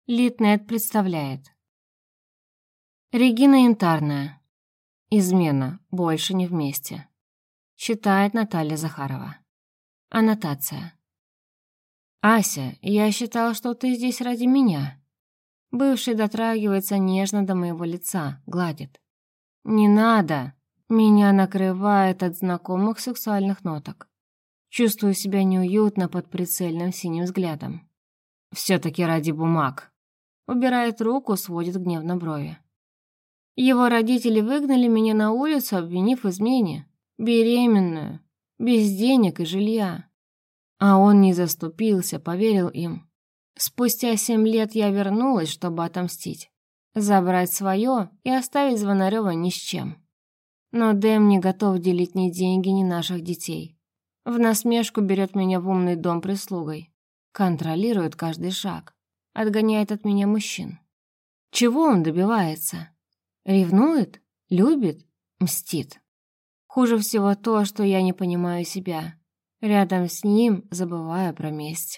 Литнет представляет. Регина Янтарная. Измена. Больше не вместе. Читает Наталья Захарова. Аннотация. «Ася, я считал, что ты здесь ради меня». Бывший дотрагивается нежно до моего лица, гладит. «Не надо!» Меня накрывает от знакомых сексуальных ноток. Чувствую себя неуютно под прицельным синим взглядом. «Все-таки ради бумаг». Убирает руку, сводит гневно брови. Его родители выгнали меня на улицу, обвинив в измене. Беременную, без денег и жилья. А он не заступился, поверил им. Спустя 7 лет я вернулась, чтобы отомстить. Забрать свое и оставить Звонарева ни с чем. Но Дэм не готов делить ни деньги, ни наших детей. В насмешку берет меня в умный дом прислугой. Контролирует каждый шаг. Отгоняет от меня мужчин. Чего он добивается? Ревнует? Любит? Мстит? Хуже всего то, что я не понимаю себя. Рядом с ним забываю про месть.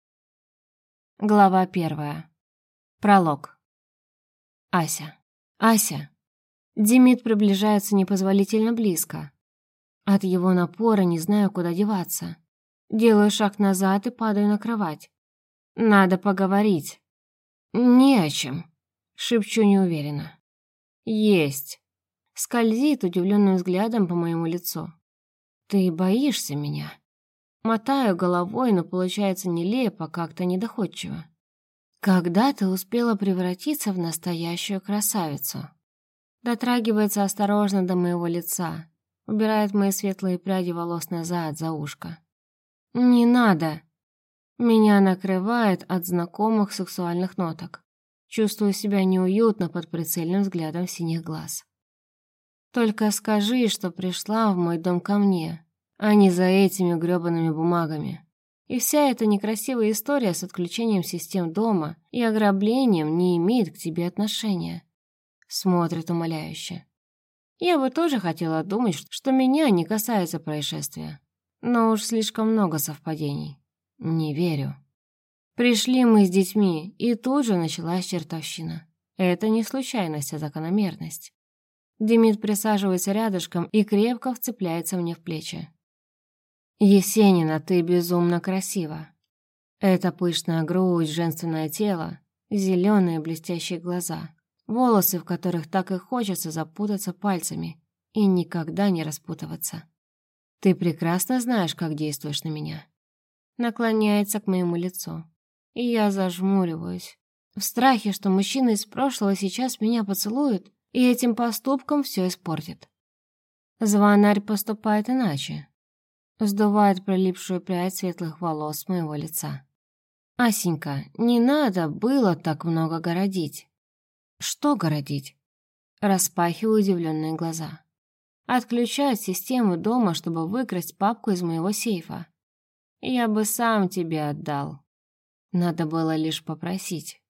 Глава 1. Пролог. Ася. Ася. Демид приближается непозволительно близко. От его напора не знаю, куда деваться. Делаю шаг назад и падаю на кровать. Надо поговорить. Не о чем. Шепчу неуверенно. Есть. Скользит удивленным взглядом по моему лицу. Ты боишься меня? Мотаю головой, но получается нелепо, как-то недоходчиво. Когда ты успела превратиться в настоящую красавицу? Дотрагивается осторожно до моего лица, убирает мои светлые пряди волос назад, за ушко. Не надо. Меня накрывает от знакомых сексуальных ноток. Чувствую себя неуютно под прицельным взглядом синих глаз. Только скажи, что пришла в мой дом ко мне, а не за этими грёбаными бумагами. И вся эта некрасивая история с отключением систем дома и ограблением не имеет к тебе отношения. Смотрит умоляюще. Я бы тоже хотела думать, что меня не касается происшествия. Но уж слишком много совпадений. Не верю. Пришли мы с детьми, и тут же началась чертовщина. Это не случайность, а закономерность. Демид присаживается рядышком и крепко вцепляется мне в плечи. «Есенина, ты безумно красива. Это пышная грудь, женственное тело, зеленые блестящие глаза, волосы, в которых так и хочется запутаться пальцами и никогда не распутываться. Ты прекрасно знаешь, как действуешь на меня». Наклоняется к моему лицу, и я зажмуриваюсь, в страхе, что мужчина из прошлого сейчас меня поцелует и этим поступком все испортит. Звонарь поступает иначе. Сдувает прилипшую прядь светлых волос с моего лица. «Асенька, не надо было так много городить». «Что городить?» Распахиваю удивленные глаза. «Отключать систему дома, чтобы выкрасть папку из моего сейфа. Я бы сам тебе отдал. Надо было лишь попросить.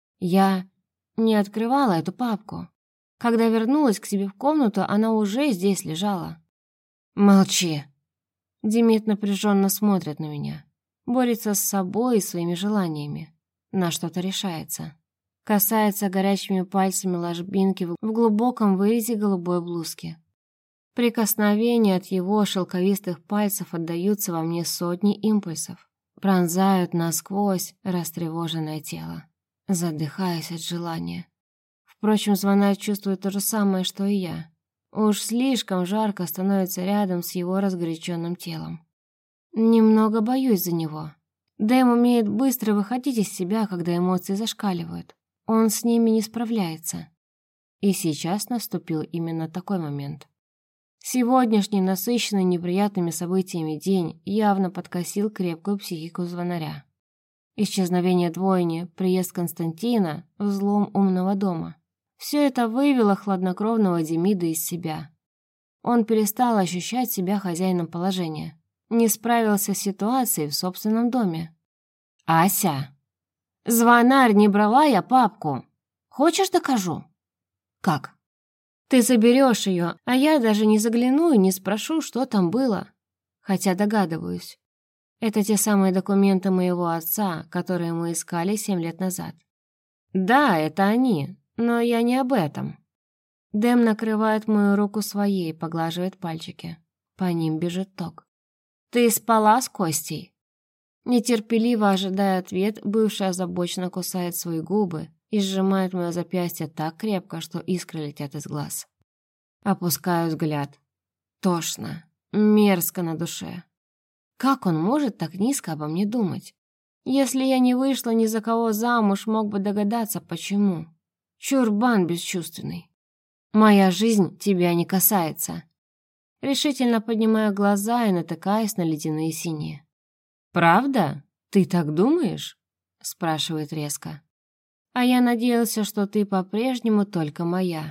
Я не открывала эту папку. Когда вернулась к себе в комнату, она уже здесь лежала». «Молчи!» Демид напряженно смотрит на меня. Борется с собой и своими желаниями. На что-то решается. Касается горячими пальцами ложбинки в глубоком вырезе голубой блузки. Прикосновения от его шелковистых пальцев отдаются во мне сотни импульсов. Пронзают насквозь растревоженное тело. Задыхаюсь от желания. Впрочем, звонарь чувствует то же самое, что и я. Уж слишком жарко становится рядом с его разгоряченным телом. Немного боюсь за него. Дэм умеет быстро выходить из себя, когда эмоции зашкаливают. Он с ними не справляется. И сейчас наступил именно такой момент. Сегодняшний, насыщенный неприятными событиями день явно подкосил крепкую психику звонаря. Исчезновение двойни, приезд Константина, взлом умного дома. Все это вывело хладнокровного Демида из себя. Он перестал ощущать себя хозяином положения. Не справился с ситуацией в собственном доме. «Ася! Звонарь, не брала я папку. Хочешь, докажу?» «Как?» «Ты заберешь ее, а я даже не загляну и не спрошу, что там было. Хотя догадываюсь. Это те самые документы моего отца, которые мы искали 7 лет назад. Да, это они, но я не об этом. Дэм накрывает мою руку своей, поглаживает пальчики. По ним бежит ток. Ты спала с Костей? Нетерпеливо ожидая ответ, бывшая озабоченно кусает свои губы и сжимает мое запястье так крепко, что искры летят из глаз. Опускаю взгляд. Тошно, мерзко на душе. Как он может так низко обо мне думать? Если я не вышла ни за кого замуж, мог бы догадаться, почему. Чурбан бесчувственный. Моя жизнь тебя не касается. Решительно поднимаю глаза и натыкаюсь на ледяные синие. «Правда? Ты так думаешь?» — спрашивает резко. «А я надеялся, что ты по-прежнему только моя».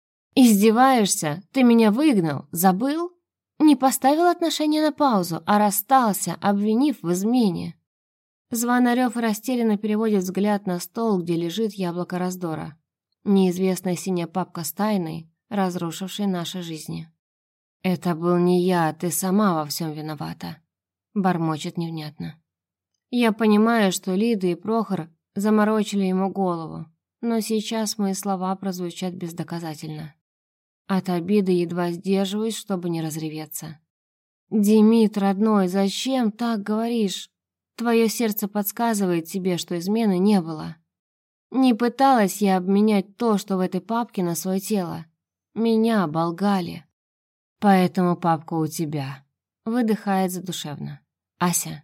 «Издеваешься? Ты меня выгнал? Забыл? Не поставил отношения на паузу, а расстался, обвинив в измене». Звонарев растерянно переводит взгляд на стол, где лежит яблоко раздора. Неизвестная синяя папка с тайной, разрушившей наши жизни. «Это был не я, ты сама во всем виновата», — бормочет невнятно. Я понимаю, что Лида и Прохор заморочили ему голову, но сейчас мои слова прозвучат бездоказательно. От обиды едва сдерживаюсь, чтобы не разреветься. «Демид, родной, зачем так говоришь? Твое сердце подсказывает тебе, что измены не было. Не пыталась я обменять то, что в этой папке, на свое тело. Меня оболгали. Поэтому папка у тебя», — выдыхает задушевно. «Ася,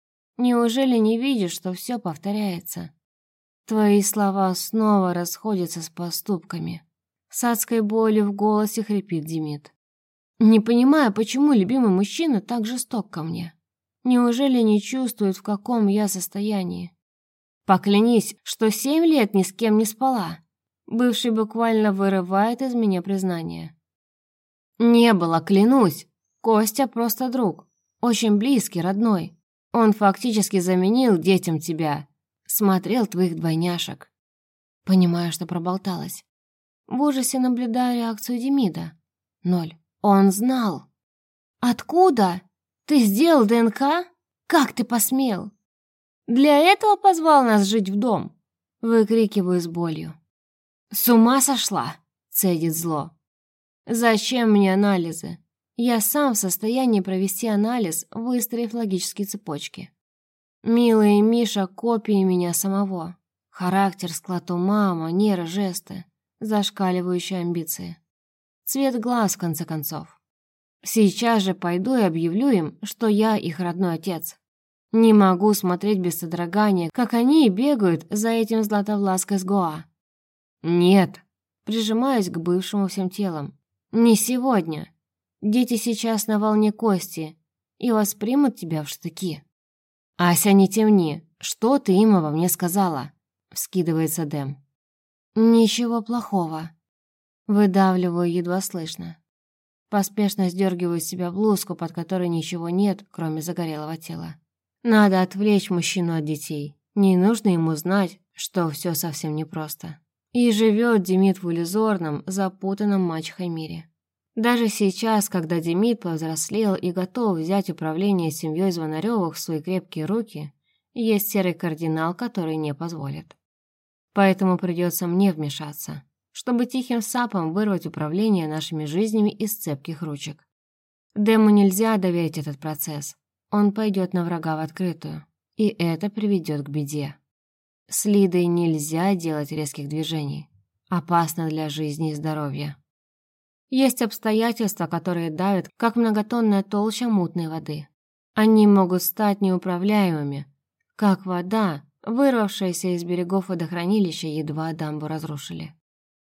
неужели не видишь, что все повторяется? Твои слова снова расходятся с поступками». С адской болью в голосе хрипит Демид. «Не понимаю, почему любимый мужчина так жесток ко мне. Неужели не чувствует, в каком я состоянии? Поклянись, что 7 лет ни с кем не спала». Бывший буквально вырывает из меня признание. «Не было, клянусь. Костя просто друг. Очень близкий, родной. Он фактически заменил детям тебя. Смотрел твоих двойняшек». Понимаю, что проболталась. В ужасе наблюдаю реакцию Демида. 0. Он знал. «Откуда? Ты сделал ДНК? Как ты посмел? Для этого позвал нас жить в дом?» Выкрикиваю с болью. «С ума сошла?» — цедит зло. «Зачем мне анализы? Я сам в состоянии провести анализ, выстроив логические цепочки. Мила и Миша — копии меня самого. Характер, склад ума, манеры, жесты, зашкаливающие амбиции. Цвет глаз, в конце концов. Сейчас же пойду и объявлю им, что я их родной отец. Не могу смотреть без содрогания, как они бегают за этим златовлаской с Гоа. Нет, прижимаюсь к бывшему всем телом. Не сегодня. Дети сейчас на волне Кости и воспримут тебя в штыки». «Ася, не темни. Что ты им обо мне сказала?» — вскидывается Дэм. «Ничего плохого». Выдавливаю едва слышно. Поспешно сдергиваю с себя блузку, под которой ничего нет, кроме загорелого тела. Надо отвлечь мужчину от детей. Не нужно ему знать, что все совсем непросто. И живет Демид в иллюзорном, запутанном мачехой мире. Даже сейчас, когда Демид повзрослел и готов взять управление семьей Звонаревых в свои крепкие руки, есть серый кардинал, который не позволит. Поэтому придется мне вмешаться, чтобы тихим сапом вырвать управление нашими жизнями из цепких ручек. Дэму нельзя доверить этот процесс. Он пойдет на врага в открытую, и это приведет к беде. С Лидой нельзя делать резких движений. Опасно для жизни и здоровья. Есть обстоятельства, которые давят, как многотонная толща мутной воды. Они могут стать неуправляемыми, как вода, вырвавшаяся из берегов водохранилища, едва дамбу разрушили.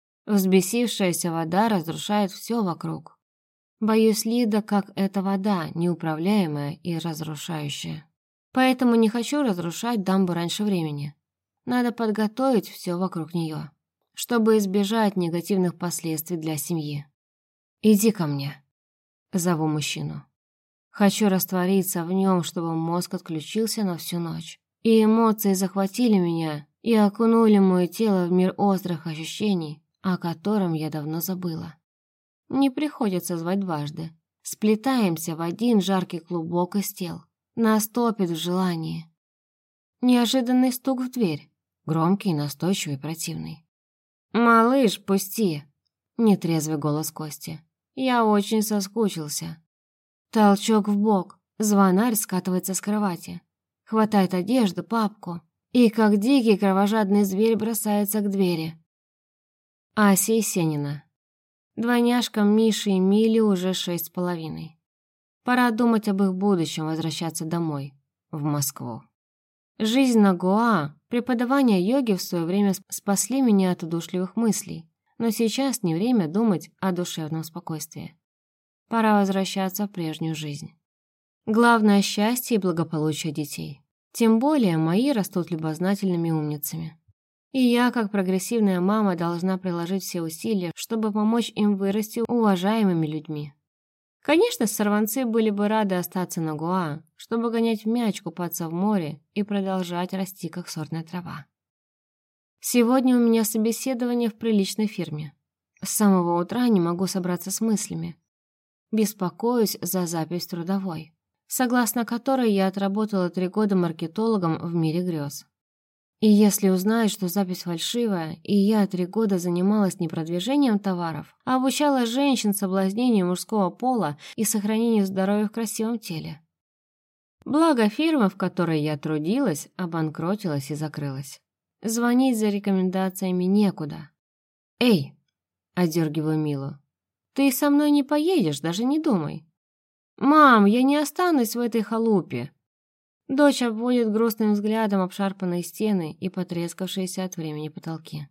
Взбесившаяся вода разрушает все вокруг. Боюсь, Лида, как эта вода, неуправляемая и разрушающая. Поэтому не хочу разрушать дамбу раньше времени. Надо подготовить все вокруг нее, чтобы избежать негативных последствий для семьи. «Иди ко мне», — зову мужчину. Хочу раствориться в нем, чтобы мозг отключился на всю ночь. И эмоции захватили меня и окунули мое тело в мир острых ощущений, о котором я давно забыла. Не приходится звать дважды. Сплетаемся в один жаркий клубок из тел. Нас топит в желании. Неожиданный стук в дверь. Громкий, настойчивый, противный. «Малыш, пусти!» Нетрезвый голос Кости. «Я очень соскучился». Толчок в бок. Звонарь скатывается с кровати. Хватает одежду, папку. И, как дикий кровожадный зверь, бросается к двери. Ася Есенина. Двойняшкам Миши и Миле уже 6,5. Пора думать об их будущем, возвращаться домой, в Москву. Жизнь на Гоа, преподавание йоги в свое время спасли меня от удушливых мыслей, но сейчас не время думать о душевном спокойствии. Пора возвращаться в прежнюю жизнь. Главное — счастье и благополучие детей. Тем более мои растут любознательными умницами. И я, как прогрессивная мама, должна приложить все усилия, чтобы помочь им вырасти уважаемыми людьми. Конечно, сорванцы были бы рады остаться на Гоа, чтобы гонять мяч, купаться в море и продолжать расти, как сорная трава. Сегодня у меня собеседование в приличной фирме. С самого утра не могу собраться с мыслями. Беспокоюсь за запись трудовой, согласно которой я отработала 3 года маркетологом в мире грез. И если узнают, что запись фальшивая, и я 3 года занималась не продвижением товаров, а обучала женщин соблазнению мужского пола и сохранению здоровья в красивом теле. Благо фирма, в которой я трудилась, обанкротилась и закрылась. Звонить за рекомендациями некуда. «Эй!» — одергиваю Милу. «Ты со мной не поедешь, даже не думай». «Мам, я не останусь в этой халупе». Дочь обводит грустным взглядом обшарпанные стены и потрескавшиеся от времени потолки.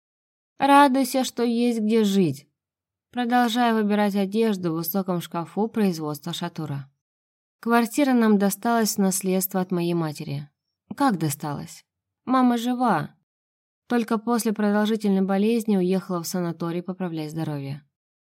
«Радуйся, что есть где жить». Продолжаю выбирать одежду в высоком шкафу производства Шатура. Квартира нам досталась в наследство от моей матери. Как досталась? Мама жива. Только после продолжительной болезни уехала в санаторий поправлять здоровье.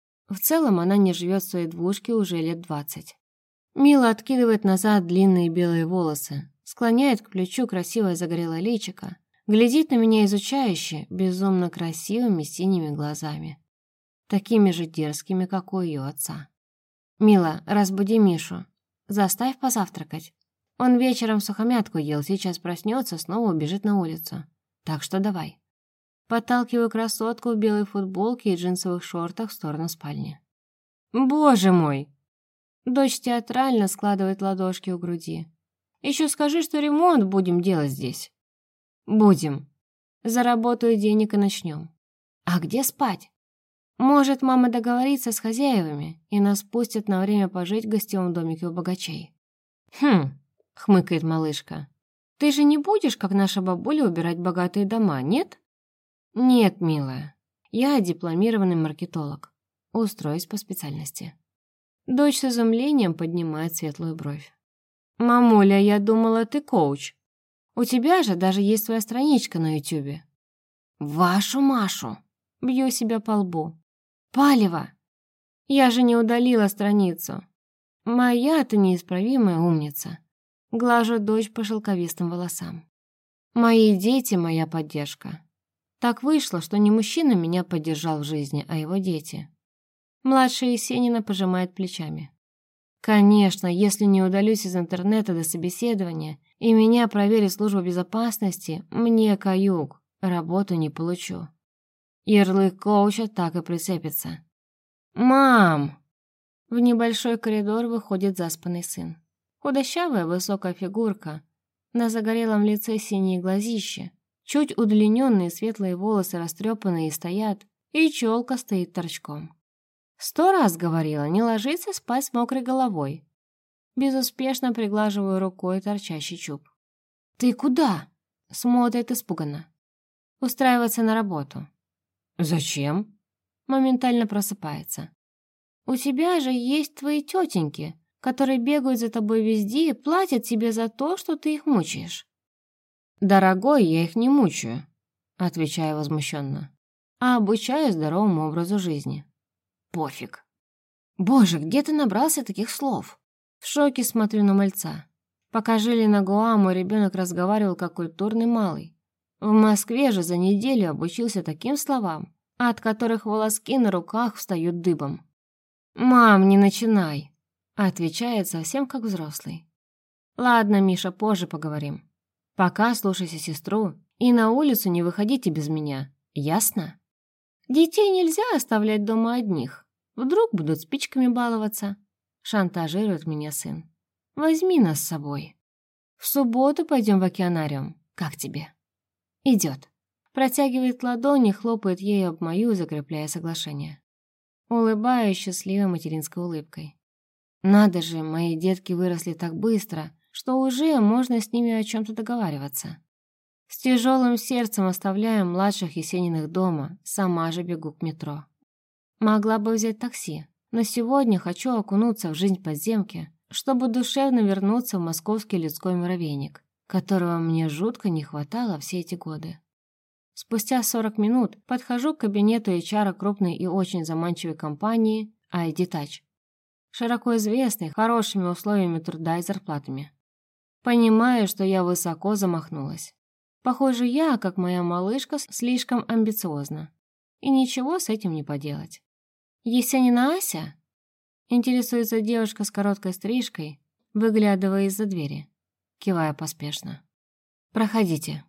В целом она не живет в своей двушке уже лет 20. Мила откидывает назад длинные белые волосы, склоняет к плечу красивое загорелое личико, глядит на меня изучающе, безумно красивыми синими глазами. Такими же дерзкими, как у ее отца. «Мила, разбуди Мишу. Заставь позавтракать. Он вечером сухомятку ел, сейчас проснется, снова убежит на улицу. Так что давай». Подталкиваю красотку в белой футболке и джинсовых шортах в сторону спальни. «Боже мой!» Дочь театрально складывает ладошки у груди. «Еще скажи, что ремонт будем делать здесь». «Будем. Заработаю денег и начнем». «А где спать?» «Может, мама договорится с хозяевами, и нас пустят на время пожить в гостевом домике у богачей». «Хм», — хмыкает малышка. «Ты же не будешь, как наша бабуля, убирать богатые дома, нет?» «Нет, милая. Я дипломированный маркетолог. Устроюсь по специальности». Дочь с изумлением поднимает светлую бровь. «Мамуля, я думала, ты коуч. У тебя же даже есть своя страничка на Ютубе». «Вашу Машу!» Бью себя по лбу. «Палево! Я же не удалила страницу. Моя ты неисправимая умница». Глажу дочь по шелковистым волосам. «Мои дети — моя поддержка». Так вышло, что не мужчина меня поддержал в жизни, а его дети. Младшая Есенина пожимает плечами. Конечно, если не удалюсь из интернета до собеседования и меня проверит служба безопасности, мне каюк, работу не получу. Ярлык коуча так и прицепится. «Мам!» В небольшой коридор выходит заспанный сын. Худощавая высокая фигурка, на загорелом лице синие глазища, чуть удлиненные светлые волосы растрепанные стоят, и челка стоит торчком. 100 раз говорила не ложиться спать с мокрой головой. Безуспешно приглаживаю рукой торчащий чуб. «Ты куда?» — смотрит испуганно. «Устраиваться на работу». «Зачем?» — моментально просыпается. «У тебя же есть твои тетеньки, которые бегают за тобой везде и платят тебе за то, что ты их мучаешь». «Дорогой, я их не мучаю», — отвечаю возмущенно, «а обучаю здоровому образу жизни». «Пофиг». «Боже, где ты набрался таких слов?» В шоке смотрю на мальца. Пока жили на Гоа, мой ребенок разговаривал как культурный малый. В Москве же за неделю обучился таким словам, от которых волоски на руках встают дыбом. «Мам, не начинай», — отвечает совсем как взрослый. «Ладно, Миша, позже поговорим. Пока слушайся сестру И на улицу не выходите без меня, ясно? Детей нельзя оставлять дома одних. Вдруг будут спичками баловаться. Шантажирует меня сын. Возьми нас с собой. В субботу пойдем в океанариум. Как тебе? Идет. Протягивает ладони, хлопает ею об мою, закрепляя соглашение. Улыбаюсь счастливой материнской улыбкой. Надо же, мои детки выросли так быстро, что уже можно с ними о чем-то договариваться. С тяжелым сердцем оставляю младших Есениных дома, сама же бегу к метро. Могла бы взять такси, но сегодня хочу окунуться в жизнь подземки, чтобы душевно вернуться в московский людской муравейник, которого мне жутко не хватало все эти годы. Спустя 40 минут подхожу к кабинету HR крупной и очень заманчивой компании ID Touch, широко известной хорошими условиями труда и зарплатами. Понимаю, что я высоко замахнулась. Похоже, я, как моя малышка, слишком амбициозна. И ничего с этим не поделать. «Есенина Ася?» Интересуется девушка с короткой стрижкой, выглядывая из-за двери, кивая поспешно. «Проходите».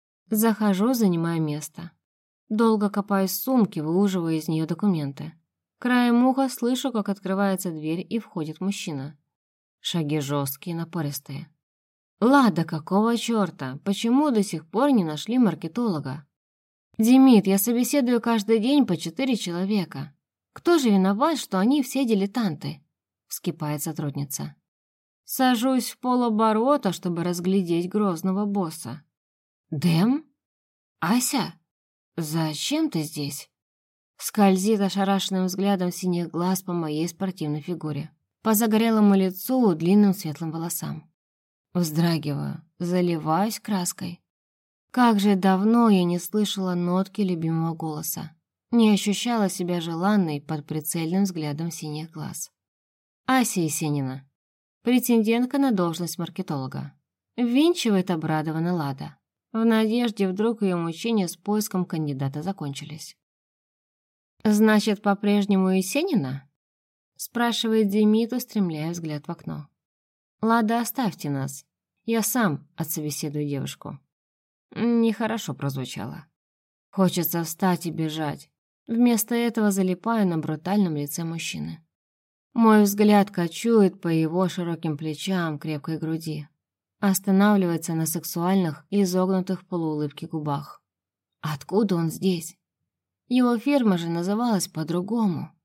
Захожу, занимаю место. Долго копаюсь в сумке, выуживая из нее документы. Краем уха слышу, как открывается дверь и входит мужчина. Шаги жесткие, напористые. «Лада, какого черта? Почему до сих пор не нашли маркетолога?» «Демид, я собеседую каждый день по 4 человека. Кто же виноват, что они все дилетанты?» — вскипает сотрудница. Сажусь в полоборота, чтобы разглядеть грозного босса. «Дэм? Ася? Зачем ты здесь?» Скользит ошарашенным взглядом синих глаз по моей спортивной фигуре, по загорелому лицу, длинным светлым волосам. Вздрагиваю, заливаюсь краской. Как же давно я не слышала нотки любимого голоса, не ощущала себя желанной под прицельным взглядом синих глаз. Ася Есенина, претендентка на должность маркетолога. Ввинчивает обрадованно Лада, в надежде вдруг ее мучения с поиском кандидата закончились. «Значит, по-прежнему Есенина?» — спрашивает Демид, устремляя взгляд в окно. «Лада, оставьте нас. Я сам отсобеседую девушку». Нехорошо прозвучало. Хочется встать и бежать. Вместо этого залипаю на брутальном лице мужчины. Мой взгляд кочует по его широким плечам, крепкой груди. Останавливается на сексуальных, изогнутых в полуулыбке губах. Откуда он здесь? Его фирма же называлась по-другому.